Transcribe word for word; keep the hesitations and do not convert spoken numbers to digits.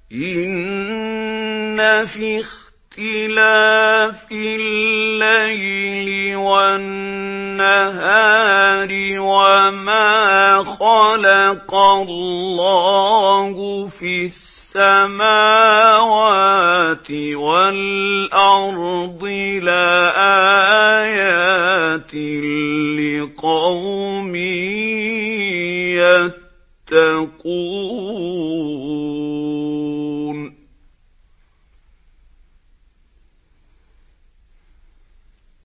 إِنَّ فِي اخْتِلَافِ اللَّيْلِ وَالنَّهَارِ وَمَا خَلَقَ اللَّهُ فِي السَّمَاوَاتِ وَالْأَرْضِ لَآيَاتٍ لِقَوْمٍ يَتَّقُونَ.